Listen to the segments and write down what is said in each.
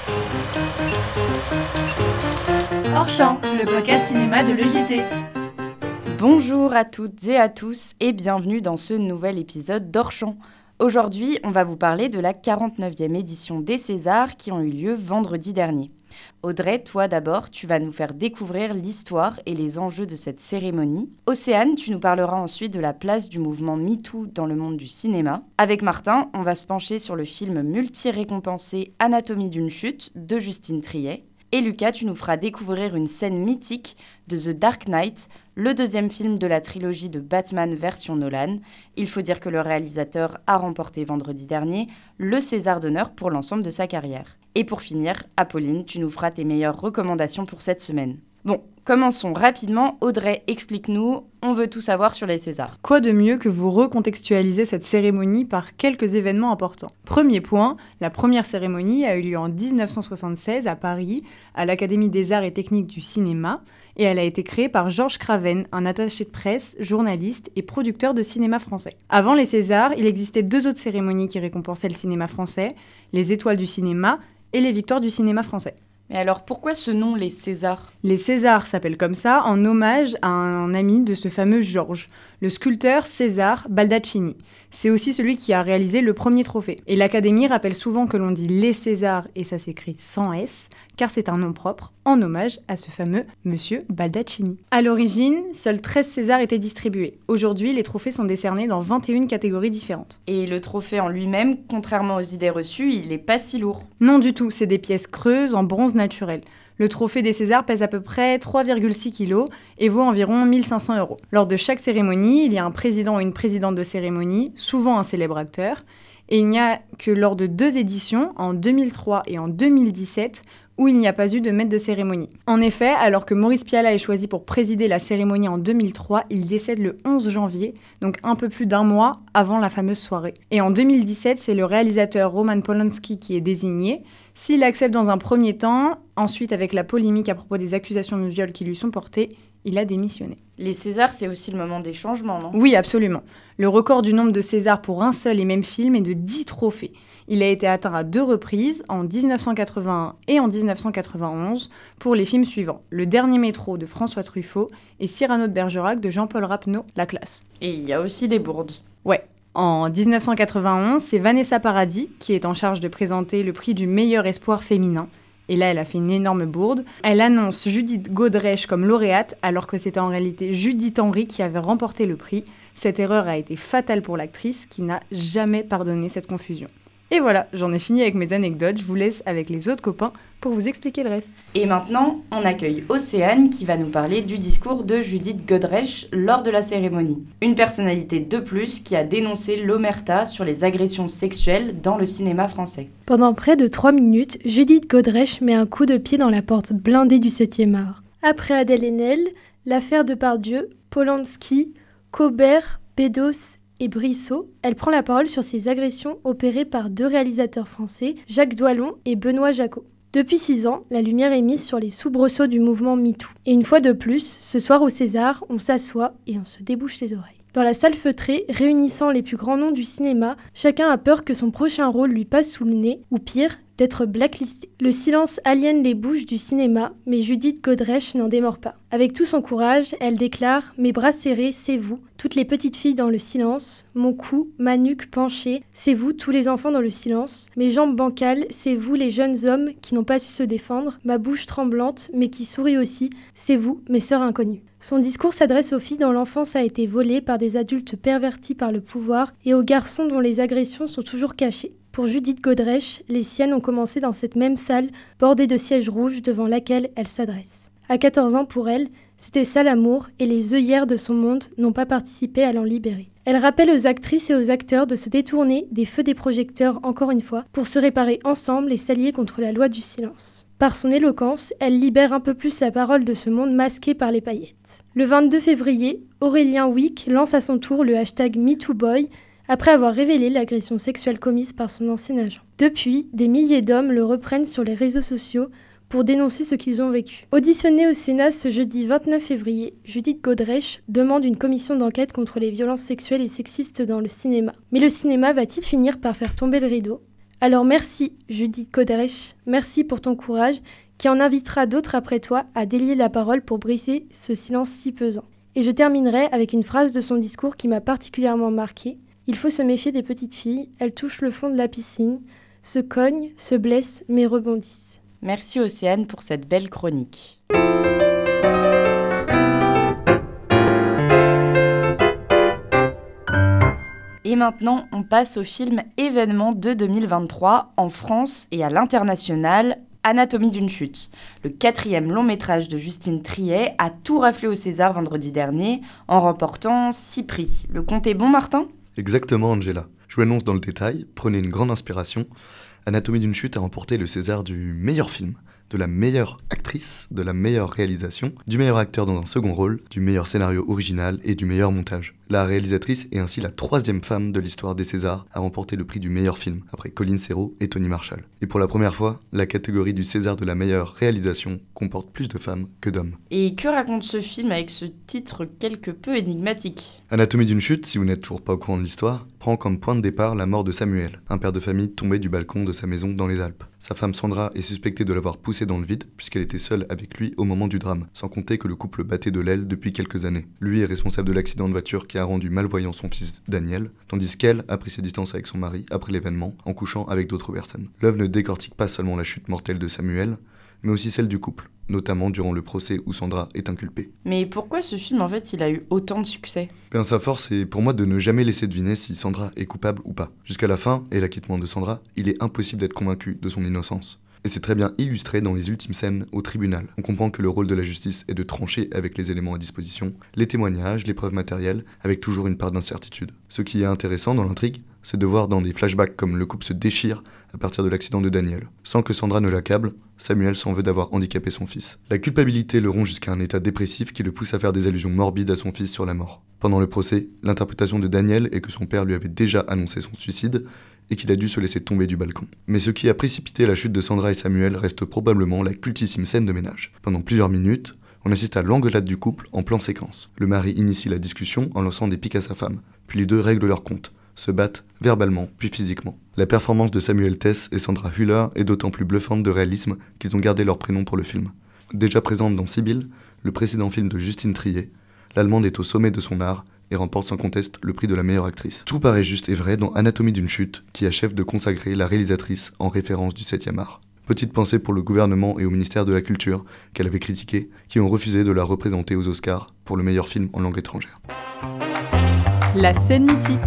Hors champ, le podcast cinéma de l'EJT. Bonjour à toutes et à tous et bienvenue dans ce nouvel épisode d'Hors champ. Aujourd'hui, on va vous parler de la 49e édition des Césars qui ont eu lieu vendredi dernier. Audrey, toi d'abord, tu vas nous faire découvrir l'histoire et les enjeux de cette cérémonie. Océane, tu nous parleras ensuite de la place du mouvement MeToo dans le monde du cinéma. Avec Martin, on va se pencher sur le film multi-récompensé Anatomie d'une chute de Justine Triet. Et Lucas, tu nous feras découvrir une scène mythique de The Dark Knight, le deuxième film de la trilogie de Batman version Nolan. Il faut dire que le réalisateur a remporté vendredi dernier le César d'honneur pour l'ensemble de sa carrière. Et pour finir, Apolline, tu nous feras tes meilleures recommandations pour cette semaine. Bon, commençons rapidement. Audrey, explique-nous, on veut tout savoir sur les Césars. Quoi de mieux que vous recontextualiser cette cérémonie par quelques événements importants. Premier point, la première cérémonie a eu lieu en 1976 à Paris, à l'Académie des Arts et Techniques du Cinéma, et elle a été créée par Georges Craven, un attaché de presse, journaliste et producteur de cinéma français. Avant les Césars, il existait deux autres cérémonies qui récompensaient le cinéma français, les Étoiles du cinéma et les Victoires du cinéma français. Mais alors, pourquoi ce nom, les Césars ? Les Césars s'appellent comme ça en hommage à un ami de ce fameux Georges, le sculpteur César Baldaccini. C'est aussi celui qui a réalisé le premier trophée. Et l'Académie rappelle souvent que l'on dit les Césars, et ça s'écrit sans S, car c'est un nom propre, en hommage à ce fameux monsieur Baldaccini. À l'origine, seuls 13 Césars étaient distribués. Aujourd'hui, les trophées sont décernés dans 21 catégories différentes. Et le trophée en lui-même, contrairement aux idées reçues, il n'est pas si lourd. Non du tout, c'est des pièces creuses en bronze naturel. Le trophée des Césars pèse à peu près 3,6 kg et vaut environ 1 500 €. Lors de chaque cérémonie, il y a un président ou une présidente de cérémonie, souvent un célèbre acteur, et il n'y a que lors de deux éditions, en 2003 et en 2017, où il n'y a pas eu de maître de cérémonie. En effet, alors que Maurice Pialat est choisi pour présider la cérémonie en 2003, il décède le 11 janvier, donc un peu plus d'un mois avant la fameuse soirée. Et en 2017, c'est le réalisateur Roman Polanski qui est désigné. S'il accepte dans un premier temps, ensuite avec la polémique à propos des accusations de viol qui lui sont portées, il a démissionné. Les Césars, c'est aussi le moment des changements, non ? Oui, absolument. Le record du nombre de Césars pour un seul et même film est de 10 trophées. Il a été atteint à deux reprises, en 1981 et en 1991, pour les films suivants. Le Dernier métro de François Truffaut et Cyrano de Bergerac de Jean-Paul Rapneau, La classe. Et il y a aussi des bourdes. Ouais. En 1991, c'est Vanessa Paradis qui est en charge de présenter le prix du meilleur espoir féminin. Et là, elle a fait une énorme bourde. Elle annonce Judith Godrèche comme lauréate, alors que c'était en réalité Judith Henry qui avait remporté le prix. Cette erreur a été fatale pour l'actrice qui n'a jamais pardonné cette confusion. Et voilà, j'en ai fini avec mes anecdotes, je vous laisse avec les autres copains pour vous expliquer le reste. Et maintenant, on accueille Océane qui va nous parler du discours de Judith Godrèche lors de la cérémonie. Une personnalité de plus qui a dénoncé l'omerta sur les agressions sexuelles dans le cinéma français. Pendant près de 3 minutes, Judith Godrèche met un coup de pied dans la porte blindée du 7e art. Après Adèle Haenel, l'affaire Depardieu, Polanski, Cobert, Bedos et Brissot, elle prend la parole sur ces agressions opérées par deux réalisateurs français, Jacques Doillon et Benoît Jacot. Depuis 6 ans, la lumière est mise sur les soubresauts du mouvement MeToo. Et une fois de plus, ce soir au César, on s'assoit et on se débouche les oreilles. Dans la salle feutrée, réunissant les plus grands noms du cinéma, chacun a peur que son prochain rôle lui passe sous le nez, ou pire, d'être blacklisté. Le silence aliène les bouches du cinéma, mais Judith Godrèche n'en démord pas. Avec tout son courage, elle déclare « Mes bras serrés, c'est vous, toutes les petites filles dans le silence, mon cou, ma nuque penchée, c'est vous, tous les enfants dans le silence, mes jambes bancales, c'est vous, les jeunes hommes qui n'ont pas su se défendre, ma bouche tremblante, mais qui sourit aussi, c'est vous, mes sœurs inconnues. » Son discours s'adresse aux filles dont l'enfance a été volée par des adultes pervertis par le pouvoir et aux garçons dont les agressions sont toujours cachées. Pour Judith Godrèche, les siennes ont commencé dans cette même salle, bordée de sièges rouges devant laquelle elle s'adresse. À 14 ans pour elle, c'était ça l'amour et les œillères de son monde n'ont pas participé à l'en libérer. Elle rappelle aux actrices et aux acteurs de se détourner des feux des projecteurs encore une fois pour se réparer ensemble et s'allier contre la loi du silence. Par son éloquence, elle libère un peu plus la parole de ce monde masqué par les paillettes. Le 22 février, Aurélien Wick lance à son tour le hashtag MeTooBoy après avoir révélé l'agression sexuelle commise par son ancien agent. Depuis, des milliers d'hommes le reprennent sur les réseaux sociaux pour dénoncer ce qu'ils ont vécu. Auditionnée au Sénat ce jeudi 29 février, Judith Godrèche demande une commission d'enquête contre les violences sexuelles et sexistes dans le cinéma. Mais le cinéma va-t-il finir par faire tomber le rideau ? Alors merci, Judith Godrèche, merci pour ton courage, qui en invitera d'autres après toi à délier la parole pour briser ce silence si pesant. Et je terminerai avec une phrase de son discours qui m'a particulièrement marquée. Il faut se méfier des petites filles, elles touchent le fond de la piscine, se cognent, se blessent, mais rebondissent. Merci Océane pour cette belle chronique. Et maintenant, on passe au film événement de 2023 en France et à l'international, Anatomie d'une chute. Le 4e long métrage de Justine Triet a tout raflé au César vendredi dernier en remportant 6 prix. Le compte est bon, Martin ? Exactement, Angela. Je vous l'annonce dans le détail, prenez une grande inspiration. Anatomie d'une chute a remporté le César du meilleur film, de la meilleure actrice, de la meilleure réalisation, du meilleur acteur dans un second rôle, du meilleur scénario original et du meilleur montage. La réalisatrice est ainsi la 3e femme de l'histoire des Césars à remporter le prix du meilleur film, après Colin Serrault et Tony Marshall. Et pour la première fois, la catégorie du César de la meilleure réalisation comporte plus de femmes que d'hommes. Et que raconte ce film avec ce titre quelque peu énigmatique ? Anatomie d'une chute, si vous n'êtes toujours pas au courant de l'histoire, prend comme point de départ la mort de Samuel, un père de famille tombé du balcon de sa maison dans les Alpes. Sa femme Sandra est suspectée de l'avoir poussé dans le vide puisqu'elle était seule avec lui au moment du drame, sans compter que le couple battait de l'aile depuis quelques années. Lui est responsable de l'accident de voiture qui a rendu malvoyant son fils Daniel, tandis qu'elle a pris ses distances avec son mari après l'événement en couchant avec d'autres personnes. L'œuvre ne décortique pas seulement la chute mortelle de Samuel, mais aussi celle du couple, notamment durant le procès où Sandra est inculpée. Mais pourquoi ce film, en fait, il a eu autant de succès ? Sa force est pour moi de ne jamais laisser deviner si Sandra est coupable ou pas. Jusqu'à la fin, et l'acquittement de Sandra, il est impossible d'être convaincu de son innocence. Et c'est très bien illustré dans les ultimes scènes au tribunal. On comprend que le rôle de la justice est de trancher avec les éléments à disposition, les témoignages, les preuves matérielles, avec toujours une part d'incertitude. Ce qui est intéressant dans l'intrigue, c'est de voir dans des flashbacks comme le couple se déchire à partir de l'accident de Daniel. Sans que Sandra ne l'accable, Samuel s'en veut d'avoir handicapé son fils. La culpabilité le ronge jusqu'à un état dépressif qui le pousse à faire des allusions morbides à son fils sur la mort. Pendant le procès, l'interprétation de Daniel est que son père lui avait déjà annoncé son suicide et qu'il a dû se laisser tomber du balcon. Mais ce qui a précipité la chute de Sandra et Samuel reste probablement la cultissime scène de ménage. Pendant plusieurs minutes, on assiste à l'engueulade du couple en plan séquence. Le mari initie la discussion en lançant des piques à sa femme, puis les deux règlent leur compte, se battent verbalement puis physiquement. La performance de Samuel Tess et Sandra Hüller est d'autant plus bluffante de réalisme qu'ils ont gardé leur prénom pour le film. Déjà présente dans Sibylle, le précédent film de Justine Triet, l'Allemande est au sommet de son art et remporte sans conteste le prix de la meilleure actrice. Tout paraît juste et vrai dans Anatomie d'une chute, qui achève de consacrer la réalisatrice en référence du 7e art. Petite pensée pour le gouvernement et au ministère de la Culture, qu'elle avait critiqué, qui ont refusé de la représenter aux Oscars pour le meilleur film en langue étrangère. La scène mythique.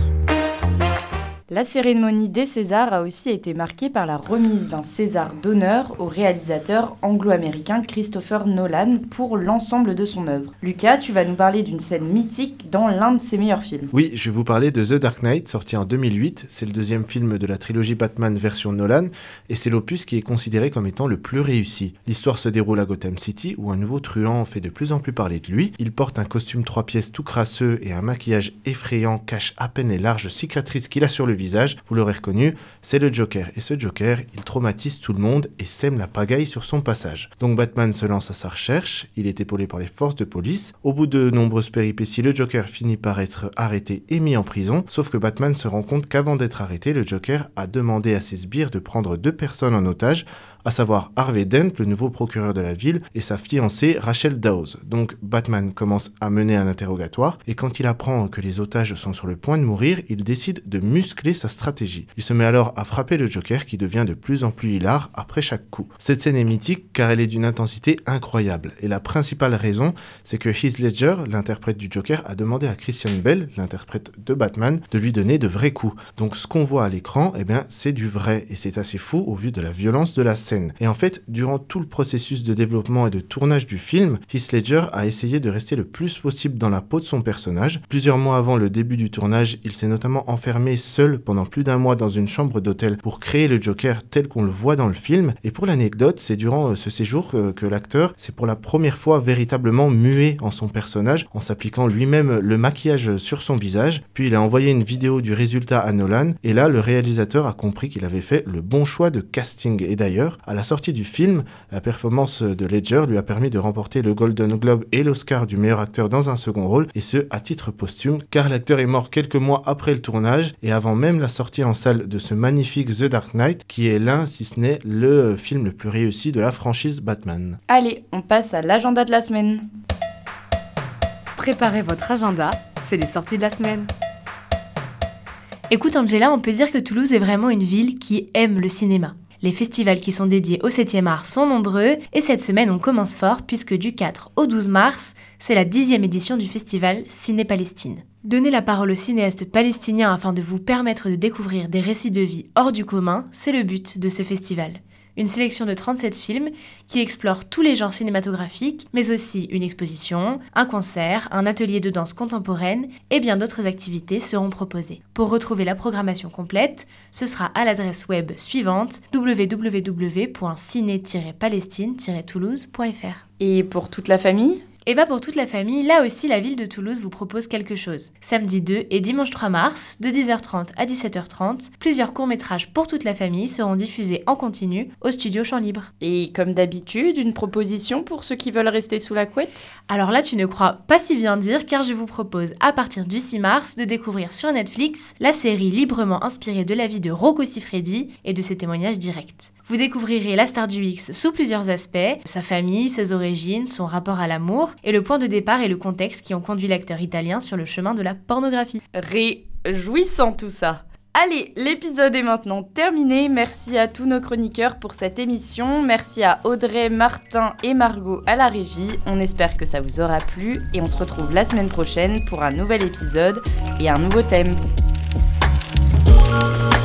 La cérémonie des Césars a aussi été marquée par la remise d'un César d'honneur au réalisateur anglo-américain Christopher Nolan pour l'ensemble de son œuvre. Lucas, tu vas nous parler d'une scène mythique dans l'un de ses meilleurs films. Oui, je vais vous parler de The Dark Knight, sorti en 2008. C'est le 2e film de la trilogie Batman version Nolan, et c'est l'opus qui est considéré comme étant le plus réussi. L'histoire se déroule à Gotham City, où un nouveau truand fait de plus en plus parler de lui. Il porte un costume 3 pièces tout crasseux et un maquillage effrayant cache à peine les larges cicatrices qu'il a sur le visage. Vous l'aurez reconnu, c'est le Joker. Et ce Joker, il traumatise tout le monde et sème la pagaille sur son passage. Donc Batman se lance à sa recherche, il est épaulé par les forces de police. Au bout de nombreuses péripéties, le Joker finit par être arrêté et mis en prison. Sauf que Batman se rend compte qu'avant d'être arrêté, le Joker a demandé à ses sbires de prendre 2 personnes en otage, à savoir Harvey Dent, le nouveau procureur de la ville, et sa fiancée Rachel Dawes. Donc Batman commence à mener un interrogatoire, et quand il apprend que les otages sont sur le point de mourir, il décide de muscler sa stratégie. Il se met alors à frapper le Joker, qui devient de plus en plus hilar après chaque coup. Cette scène est mythique car elle est d'une intensité incroyable, et la principale raison, c'est que Heath Ledger, l'interprète du Joker, a demandé à Christian Bale, l'interprète de Batman, de lui donner de vrais coups. Donc ce qu'on voit à l'écran, c'est du vrai, et c'est assez fou au vu de la violence de la scène. Et en fait, durant tout le processus de développement et de tournage du film, Heath Ledger a essayé de rester le plus possible dans la peau de son personnage. Plusieurs mois avant le début du tournage, il s'est notamment enfermé seul pendant plus d'1 mois dans une chambre d'hôtel pour créer le Joker tel qu'on le voit dans le film. Et pour l'anecdote, c'est durant ce séjour que l'acteur s'est pour la première fois véritablement muet en son personnage, en s'appliquant lui-même le maquillage sur son visage. Puis il a envoyé une vidéo du résultat à Nolan, et là, le réalisateur a compris qu'il avait fait le bon choix de casting. Et d'ailleurs, À la sortie du film, la performance de Ledger lui a permis de remporter le Golden Globe et l'Oscar du meilleur acteur dans un second rôle, et ce à titre posthume, car l'acteur est mort quelques mois après le tournage et avant même la sortie en salle de ce magnifique The Dark Knight, qui est l'un, si ce n'est le film le plus réussi de la franchise Batman. Allez, on passe à l'agenda de la semaine. Préparez votre agenda, c'est les sorties de la semaine. Écoute Angela, on peut dire que Toulouse est vraiment une ville qui aime le cinéma. Les festivals qui sont dédiés au 7e art sont nombreux et cette semaine on commence fort puisque du 4 au 12 mars, c'est la 10e édition du festival Ciné-Palestine. Donner la parole aux cinéastes palestiniens afin de vous permettre de découvrir des récits de vie hors du commun, c'est le but de ce festival. Une sélection de 37 films qui explorent tous les genres cinématographiques, mais aussi une exposition, un concert, un atelier de danse contemporaine et bien d'autres activités seront proposées. Pour retrouver la programmation complète, ce sera à l'adresse web suivante www.ciné-palestine-toulouse.fr. Et pour toute la famille ? Et pour toute la famille, là aussi la ville de Toulouse vous propose quelque chose. Samedi 2 et dimanche 3 mars, de 10h30 à 17h30, plusieurs courts-métrages pour toute la famille seront diffusés en continu au studio Champ Libre. Et comme d'habitude, une proposition pour ceux qui veulent rester sous la couette ? Alors là, tu ne crois pas si bien dire car je vous propose à partir du 6 mars de découvrir sur Netflix la série librement inspirée de la vie de Rocco Siffredi et de ses témoignages directs. Vous découvrirez la star du X sous plusieurs aspects, sa famille, ses origines, son rapport à l'amour, et le point de départ et le contexte qui ont conduit l'acteur italien sur le chemin de la pornographie. Réjouissant tout ça. Allez, l'épisode est maintenant terminé. Merci à tous nos chroniqueurs pour cette émission. Merci à Audrey, Martin et Margot à la régie. On espère que ça vous aura plu et on se retrouve la semaine prochaine pour un nouvel épisode et un nouveau thème.